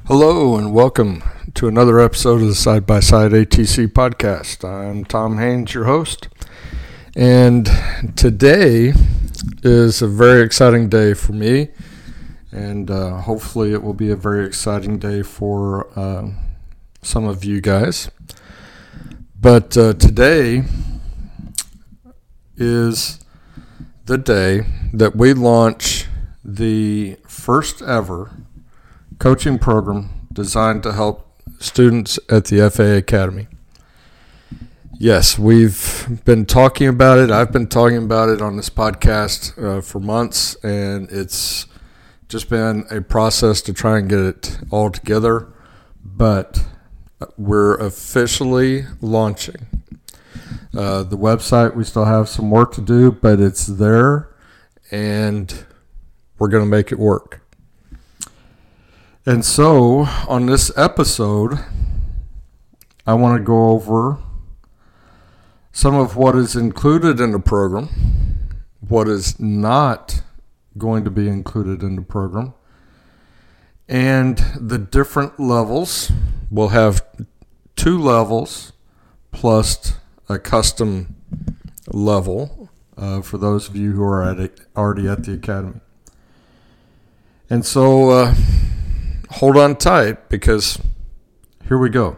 Hello and welcome to another episode of the Side by Side ATC podcast. I'm Tom Haynes, your host, and today is a very exciting day for me, and hopefully it will be a very exciting day for some of you guys. But today is the day that we launch the first ever coaching program designed to help students at the FAA Academy. Yes, we've been talking about it. I've been talking about it on this podcast for months, and it's just been a process to try and get it all together. But we're officially launching. The website, we still have some work to do, but it's there, and we're going to make it work. And so, on this episode, I want to go over some of what is included in the program, what is not going to be included in the program, and the different levels. We'll have 2 levels plus a custom level for those of you who are already at the Academy. And so, hold on tight because here we go.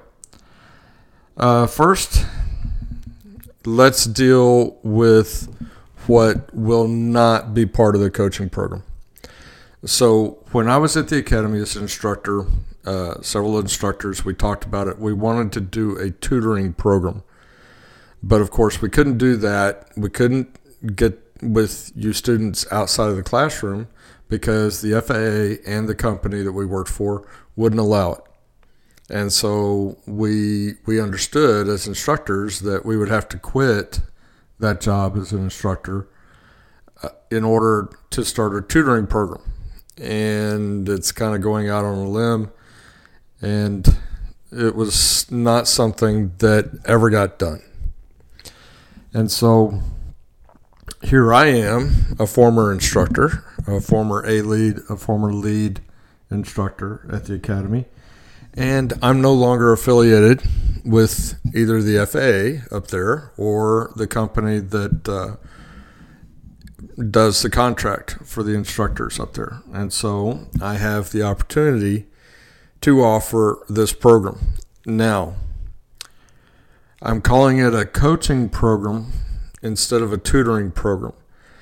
First, let's deal with what will not be part of the coaching program. So when I was at the Academy as an instructor, several instructors, we talked about it. We wanted to do a tutoring program. But of course, we couldn't do that. We couldn't get with you students outside of the classroom because the FAA and the company that we worked for wouldn't allow it. And so we understood as instructors that we would have to quit that job as an instructor in order to start a tutoring program. And it's kind of going out on a limb, and it was not something that ever got done. And so here I am, a former instructor, a former lead instructor at the Academy, and I'm no longer affiliated with either the FAA up there or the company that does the contract for the instructors up there. And so I have the opportunity to offer this program. Now, I'm calling it a coaching program instead of a tutoring program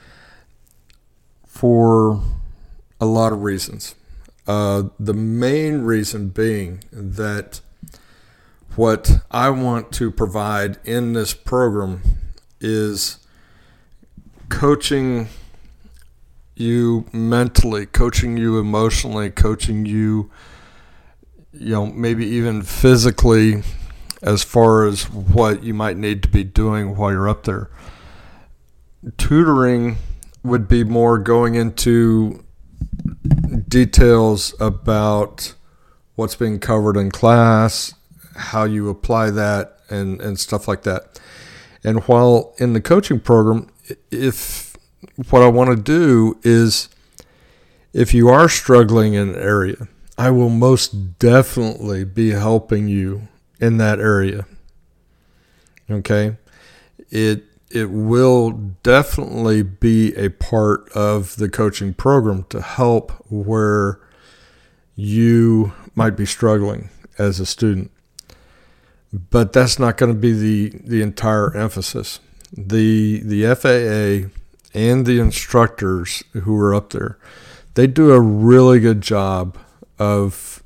for a lot of reasons. The main reason being that what I want to provide in this program is coaching you mentally, coaching you emotionally, coaching you, maybe even physically, as far as what you might need to be doing while you're up there. Tutoring would be more going into details about what's being covered in class, how you apply that, and stuff like that. And while in the coaching program, if what I want to do is, if you are struggling in an area, I will most definitely be helping you in that area. Okay? It will definitely be a part of the coaching program to help where you might be struggling as a student. But that's not going to be the entire emphasis. The FAA and the instructors who are up there, they do a really good job of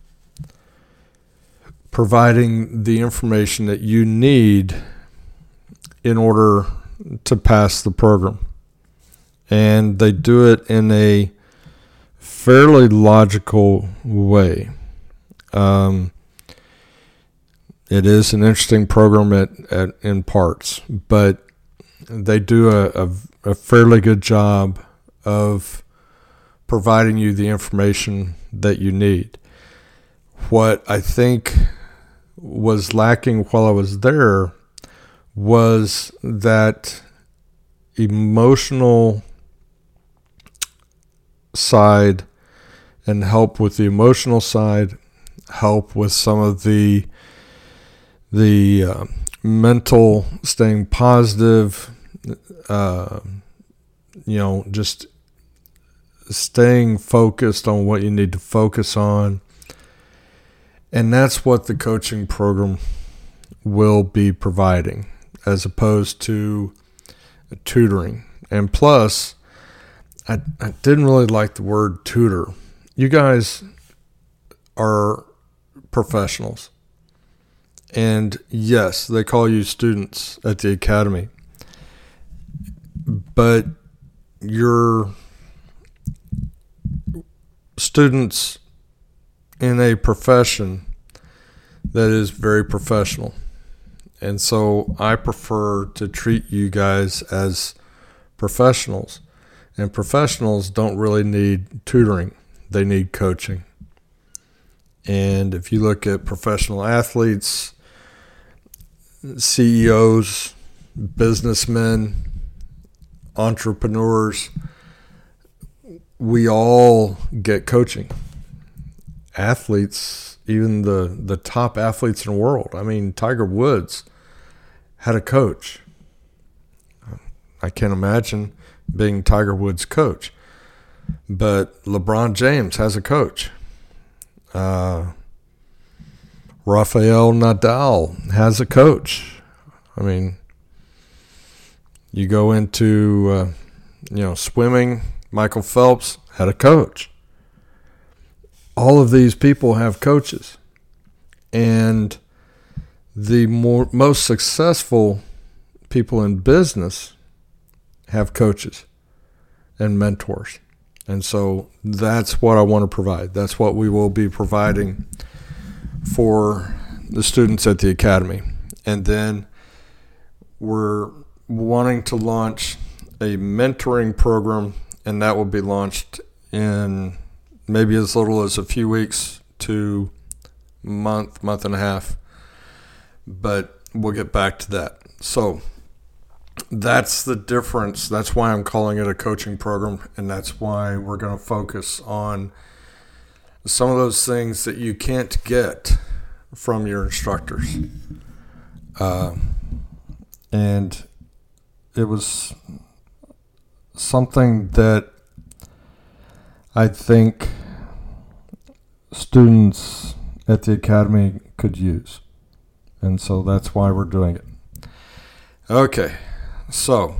providing the information that you need in order to pass the program. And they do it in a fairly logical way. It is an interesting program in parts, but they do a fairly good job of providing you the information that you need. What I think was lacking while I was there was that emotional side and help with the emotional side help with some of the mental, staying positive, just staying focused on what you need to focus on. And that's what the coaching program will be providing, as opposed to tutoring. And plus, I didn't really like the word tutor. You guys are professionals. And yes, they call you students at the academy. But you're students in a profession that is very professional. And so I prefer to treat you guys as professionals. And professionals don't really need tutoring. They need coaching. And if you look at professional athletes, CEOs, businessmen, entrepreneurs, we all get coaching. Athletes, even the top athletes in the world. I mean, Tiger Woods had a coach. I can't imagine being Tiger Woods' coach. But LeBron James has a coach. Rafael Nadal has a coach. I mean, you go into, swimming, Michael Phelps had a coach. All of these people have coaches. And the most successful people in business have coaches and mentors. And so that's what I want to provide. That's what we will be providing for the students at the academy. And then we're wanting to launch a mentoring program, and that will be launched in maybe as little as a few weeks to month and a half. But we'll get back to that. So that's the difference. That's why I'm calling it a coaching program, and that's why we're going to focus on some of those things that you can't get from your instructors. And it was something that I think students at the academy could use. And so that's why we're doing it. Okay, so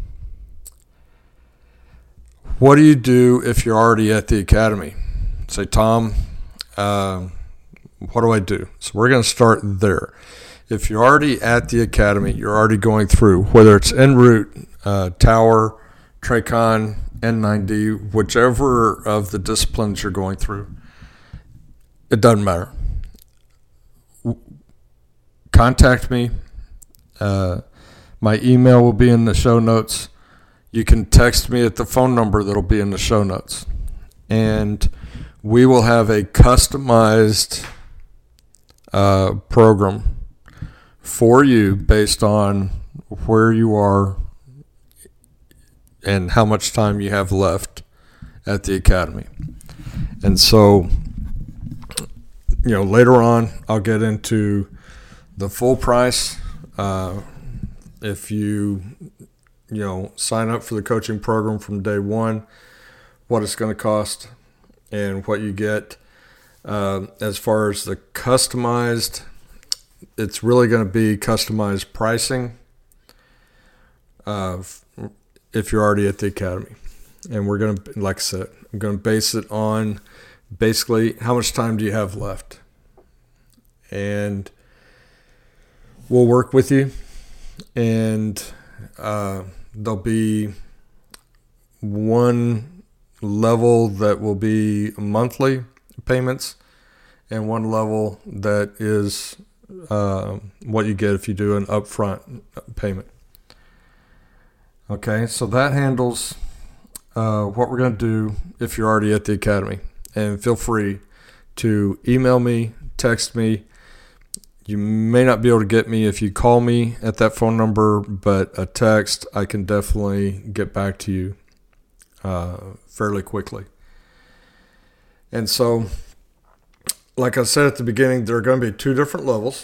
what do you do if you're already at the academy? Say, Tom, what do I do? So we're going to start there. If you're already at the academy, you're already going through, whether it's en route, Tower, Tracon, N9D, whichever of the disciplines you're going through, it doesn't matter. Contact me. My email will be in the show notes. You can text me at the phone number that'll be in the show notes. And we will have a customized program for you based on where you are and how much time you have left at the academy. And so, later on, I'll get into the full price. If you sign up for the coaching program from day one, what it's going to cost and what you get. As far as the customized, it's really going to be customized pricing if you're already at the academy. And we're going to, like I said, I'm going to base it on basically how much time do you have left. And we'll work with you. And there'll be one level that will be monthly payments and one level that is what you get if you do an upfront payment. Okay, so that handles what we're going to do if you're already at the academy. And feel free to email me, text me. You may not be able to get me if you call me at that phone number, but a text, I can definitely get back to you fairly quickly. And so, like I said at the beginning, there are going to be 2 different levels.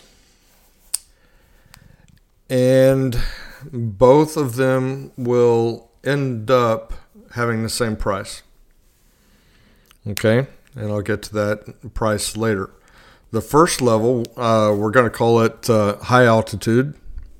And both of them will end up having the same price. Okay, and I'll get to that price later. The first level, we're going to call it high altitude.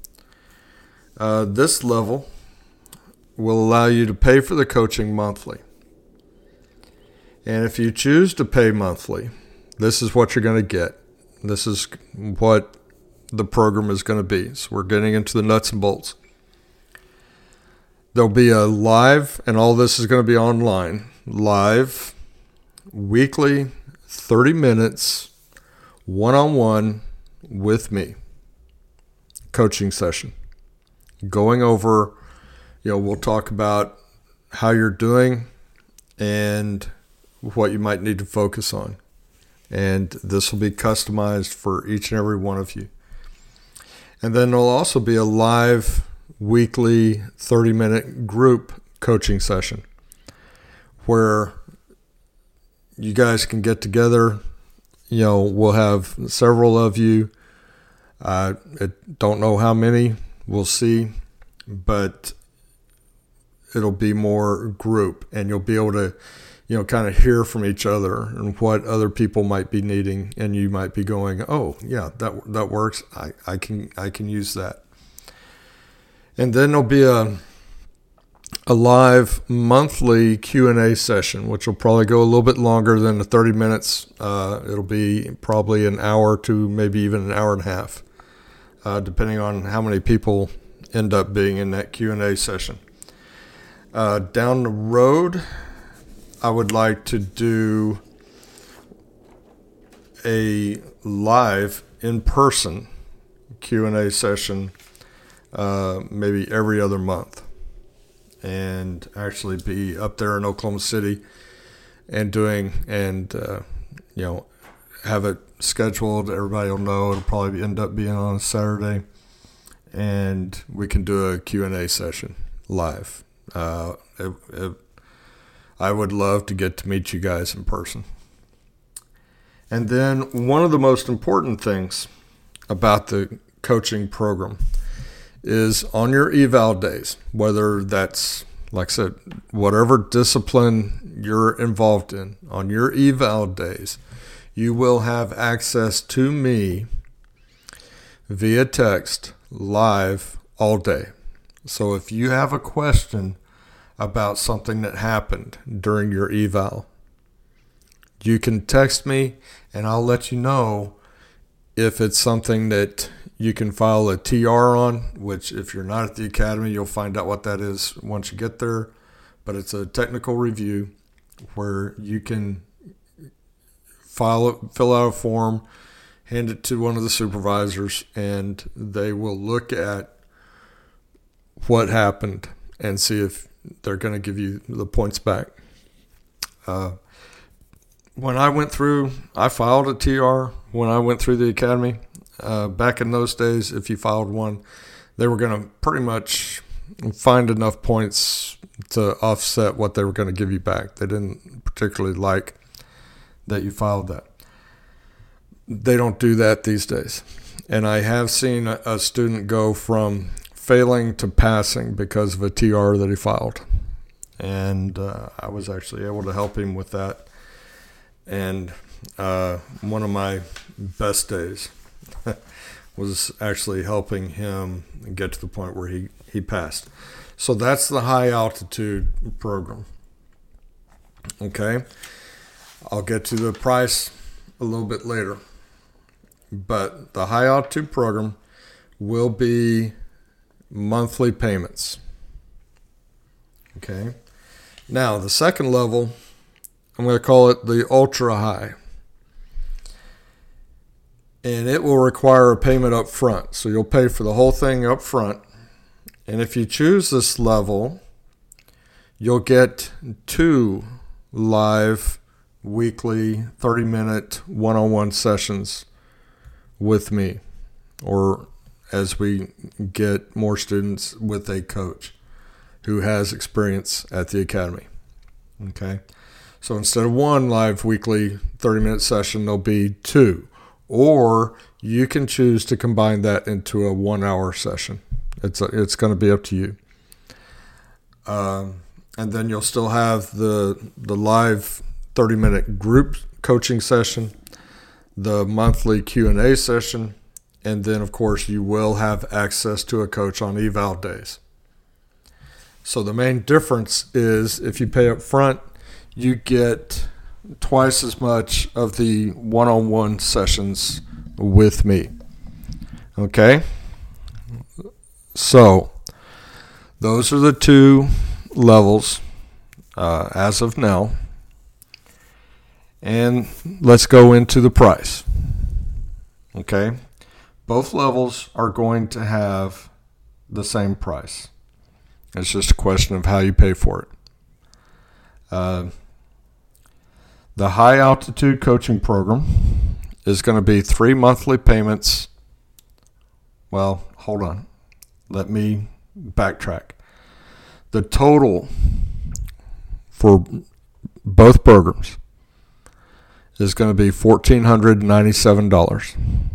This level will allow you to pay for the coaching monthly. And if you choose to pay monthly, this is what you're going to get. This is what the program is going to be. So we're getting into the nuts and bolts. There'll be a live, and all this is going to be online, live, weekly, 30 minutes, one-on-one with me, coaching session. Going over, we'll talk about how you're doing and what you might need to focus on. And this will be customized for each and every one of you. And then there'll also be a live weekly 30-minute group coaching session where you guys can get together. We'll have several of you. I don't know how many. We'll see. But it'll be more group, and you'll be able to kind of hear from each other and what other people might be needing, and you might be going, oh yeah, that works. I can use that. And then there'll be a live monthly Q&A session, which will probably go a little bit longer than the 30 minutes. It'll be probably an hour to maybe even an hour and a half, depending on how many people end up being in that Q&A session. Down the road, I would like to do a live in-person Q&A session maybe every other month, and actually be up there in Oklahoma City and have it scheduled. Everybody will know. It'll probably end up being on a Saturday, and we can do a Q&A session live. I would love to get to meet you guys in person. And then one of the most important things about the coaching program is on your eval days, whether that's, like I said, whatever discipline you're involved in, on your eval days, you will have access to me via text live all day. So if you have a question about something that happened during your eval, you can text me and I'll let you know if it's something that you can file a TR on, which if you're not at the academy, you'll find out what that is once you get there. But it's a technical review where you can fill out a form, hand it to one of the supervisors, and they will look at what happened and see if they're going to give you the points back. When I went through, I filed a TR when I went through the academy. Back in those days, if you filed one, they were going to pretty much find enough points to offset what they were going to give you back. They didn't particularly like that you filed that. They don't do that these days. And I have seen a student go from failing to passing because of a TR that he filed. And I was actually able to help him with that. And one of my best days was actually helping him get to the point where he passed. So that's the high altitude program. Okay. I'll get to the price a little bit later. But the high altitude program will be monthly payments. Okay. Now, the second level, I'm going to call it the ultra high. And it will require a payment up front. So you'll pay for the whole thing up front. And if you choose this level, you'll get 2 live weekly 30-minute one-on-one sessions with me, or as we get more students, with a coach who has experience at the academy. Okay, So instead of one live weekly 30-minute session, there'll be two. Or you can choose to combine that into a 1-hour session. It's going to be up to you. And then you'll still have the live 30-minute group coaching session, the monthly Q&A session, and then, of course, you will have access to a coach on eval days. So the main difference is if you pay up front, you get twice as much of the one-on-one sessions with me. Okay? So those are the two levels as of now. And let's go into the price. Okay? Both levels are going to have the same price. It's just a question of how you pay for it. The high altitude coaching program is going to be 3 monthly payments. Well, hold on. Let me backtrack. The total for both programs is going to be $1,497.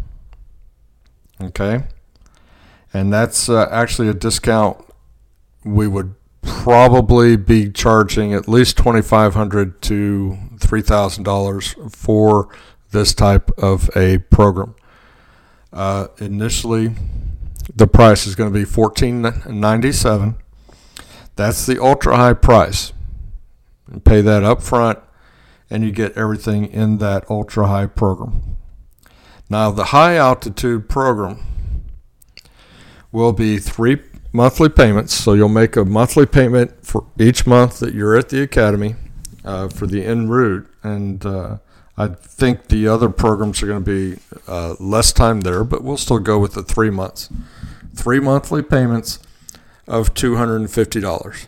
Okay? And that's actually a discount. We would probably be charging at least $2,500 to $3,000 for this type of a program. Initially, the price is going to be $1,497. That's the ultra high price. You pay that up front, and you get everything in that ultra high program. Now, the high altitude program will be 3 monthly payments. So you'll make a monthly payment for each month that you're at the academy for the en route. And I think the other programs are going to be less time there, but we'll still go with the 3 months. 3 monthly payments of $250.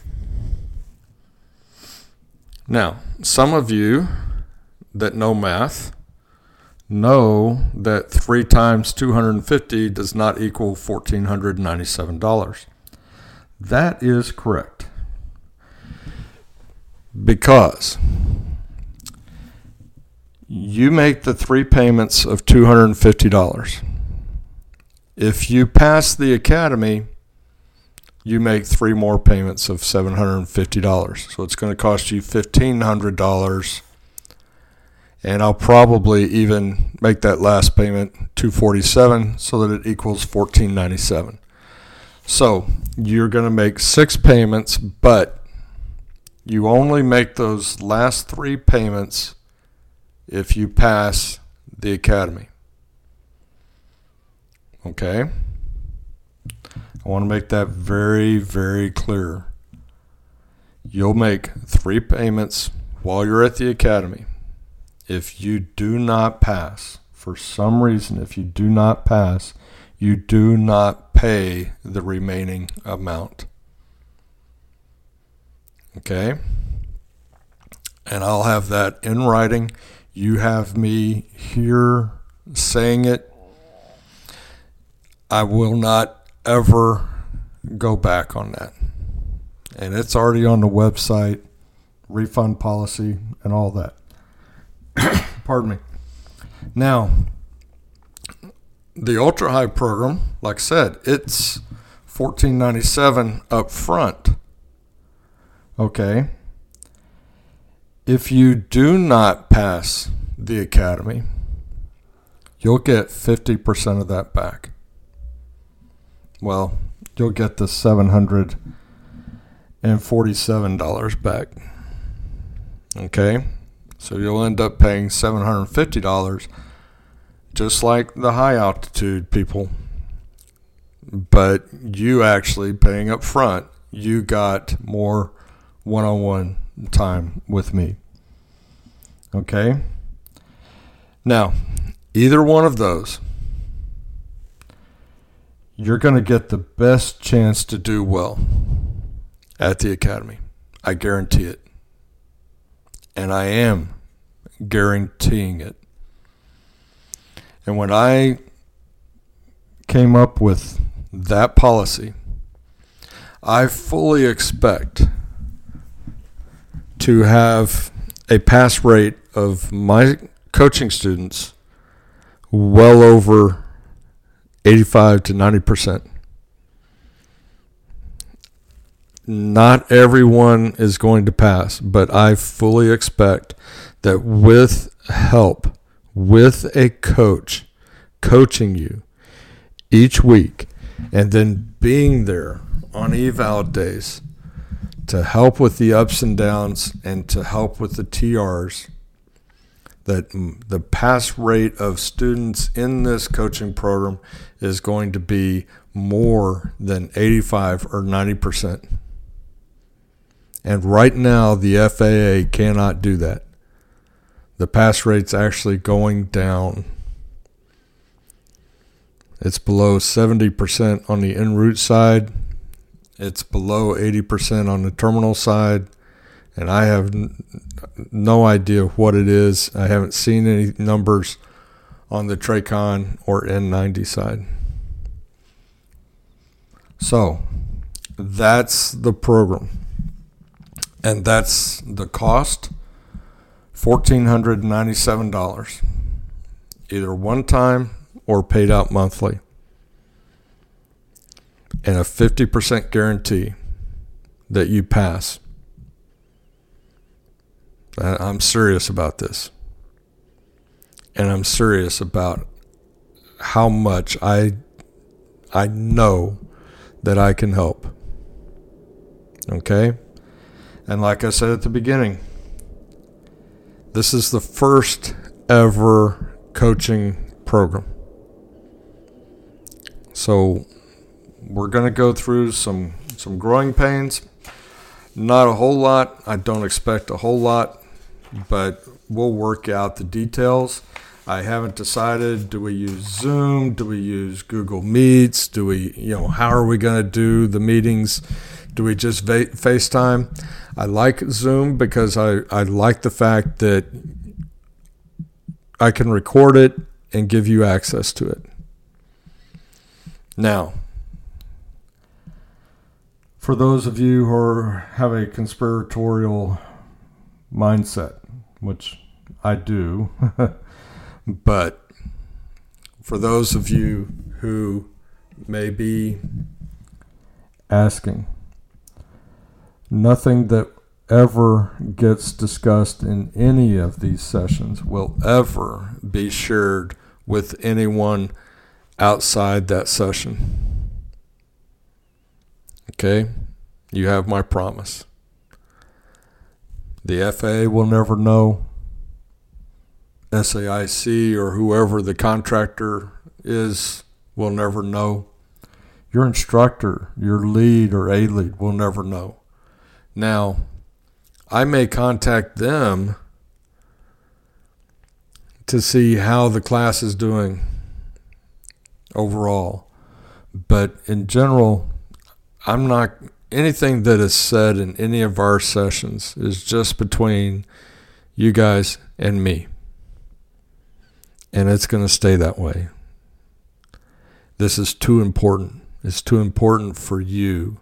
Now, some of you that know math know that 3 times 250 does not equal $1,497. That is correct. Because you make the 3 payments of $250. If you pass the academy, you make 3 more payments of $750. So it's going to cost you $1,500. And I'll probably even make that last payment $247 so that it equals $1,497. So you're going to make 6 payments, but you only make those last 3 payments if you pass the academy. Okay? I want to make that very, very clear. You'll make 3 payments while you're at the academy. If you do not pass, for some reason, if you do not pass, you do not pay the remaining amount. Okay? And I'll have that in writing. You have me here saying it. I will not ever go back on that. And it's already on the website, refund policy, and all that. Pardon me. Now, the ultra high program, like I said, it's $1,497 up front. Okay. If you do not pass the academy, you'll get 50% of that back. Well, you'll get the $747 back. Okay. So you'll end up paying $750, just like the high altitude people. But you actually paying up front, you got more one-on-one time with me. Okay? Now, either one of those, you're going to get the best chance to do well at the academy. I guarantee it. And I am guaranteeing it. And when I came up with that policy, I fully expect to have a pass rate of my coaching students well over 85 to 90%. Not everyone is going to pass, but I fully expect that with help, with a coach coaching you each week, and then being there on eval days to help with the ups and downs and to help with the TRs, that the pass rate of students in this coaching program is going to be more than 85 or 90%. And right now, the FAA cannot do that. The pass rate's actually going down. It's below 70% on the en route side. It's below 80% on the terminal side. And I have no idea what it is. I haven't seen any numbers on the Tracon or N90 side. So that's the program. And that's the cost, $1,497, either one time or paid out monthly. And a 50% guarantee that you pass. I'm serious about this. And I'm serious about how much I know that I can help. Okay? And like I said at the beginning, this is the first ever coaching program. So we're going to go through some growing pains. Not a whole lot. I don't expect a whole lot, but we'll work out the details. I haven't decided, do we use Zoom? Do we use Google Meets? Do we, how are we going to do the meetings? Do we just FaceTime? I like Zoom because I like the fact that I can record it and give you access to it. Now, for those of you who have a conspiratorial mindset, which I do, but for those of you who may be asking, nothing that ever gets discussed in any of these sessions will ever be shared with anyone outside that session. Okay? You have my promise. The FAA will never know. SAIC or whoever the contractor is will never know. Your instructor, your lead or A-lead will never know. Now, I may contact them to see how the class is doing overall. But in general, anything that is said in any of our sessions is just between you guys and me. And it's going to stay that way. This is too important. It's too important for you,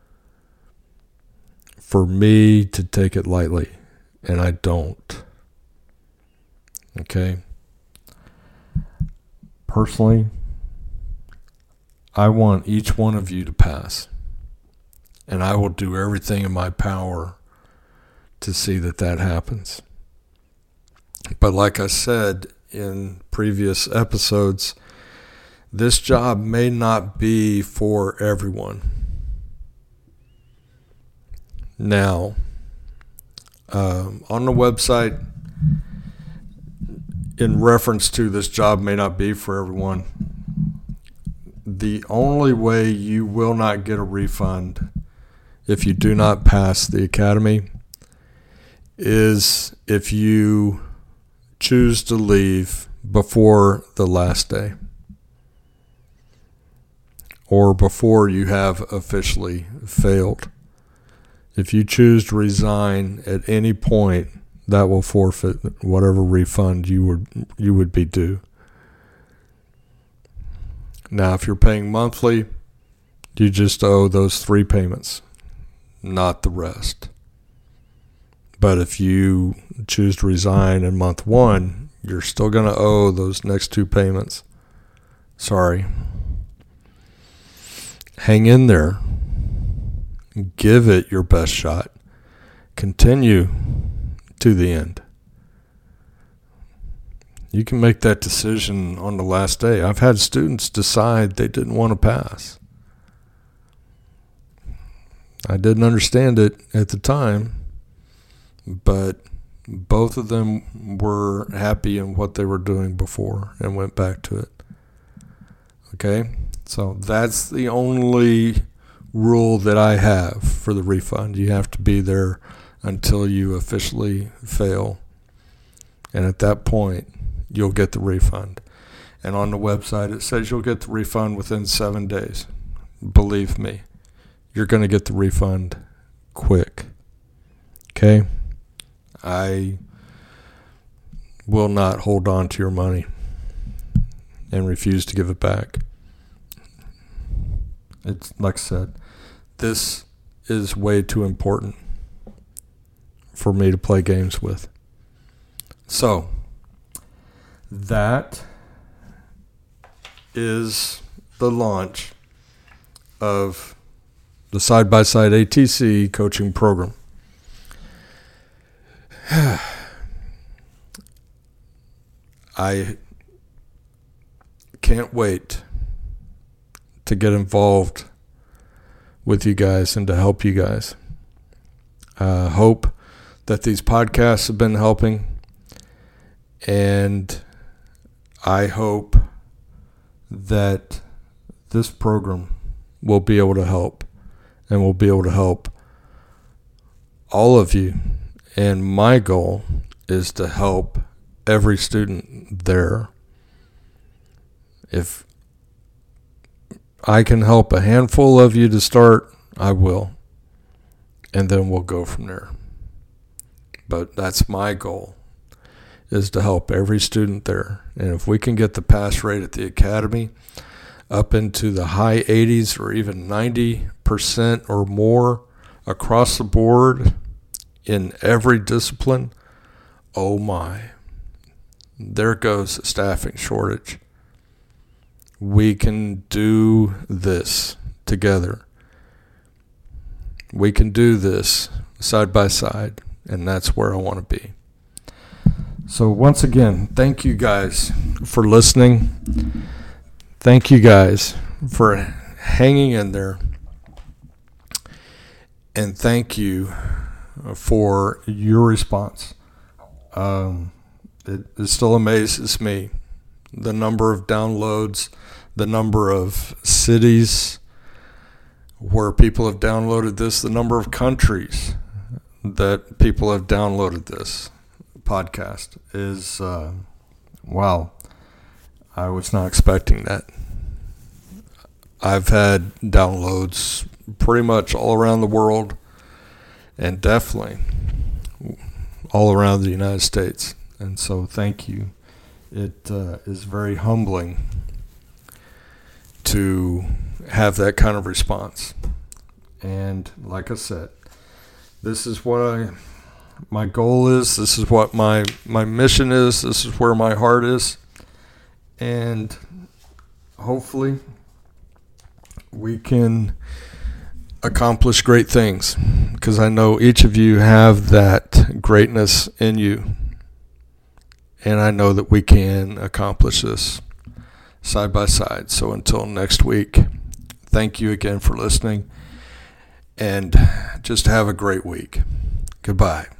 for me to take it lightly, and I don't. Okay? Personally, I want each one of you to pass, and I will do everything in my power to see that that happens. But like I said in previous episodes, this job may not be for everyone. Now, on the website, in reference to this job may not be for everyone, the only way you will not get a refund if you do not pass the academy is if you choose to leave before the last day or before you have officially failed. If you choose to resign at any point, that will forfeit whatever refund you would be due. Now, if you're paying monthly, you just owe those 3 payments, not the rest. But if you choose to resign in month 1, you're still going to owe those next 2 payments. Sorry. Hang in there. Give it your best shot. Continue to the end. You can make that decision on the last day. I've had students decide they didn't want to pass. I didn't understand it at the time, but both of them were happy in what they were doing before and went back to it. Okay? So that's the only rule that I have for the refund. You have to be there until you officially fail. And at that point, you'll get the refund. And on the website, it says you'll get the refund within 7 days. Believe me, you're going to get the refund quick. Okay? I will not hold on to your money and refuse to give it back. It's like I said, this is way too important for me to play games with. So, that is the launch of the Side-by-Side ATC coaching program. I can't wait to get involved with you guys and to help you guys. Hope that these podcasts have been helping, and I hope that this program will be able to help, and will be able to help all of you. And my goal is to help every student there. If I can help a handful of you to start, I will. And then we'll go from there. But that's my goal, is to help every student there. And if we can get the pass rate at the academy up into the high 80s or even 90% or more across the board in every discipline, oh my, there goes a staffing shortage. We can do this together. We can do this side by side, and that's where I want to be. So once again, thank you guys for listening. Thank you guys for hanging in there. And thank you for your response. It still amazes me, the number of downloads, the number of cities where people have downloaded this, the number of countries that people have downloaded this podcast is, wow. I was not expecting that. I've had downloads pretty much all around the world, and definitely all around the United States. And so thank you. It is very humbling to have that kind of response. And like I said, this is what my goal is. This is what my mission is. This is where my heart is. And hopefully we can accomplish great things, because I know each of you have that greatness in you. And I know that we can accomplish this side by side. So until next week, thank you again for listening, and just have a great week. Goodbye.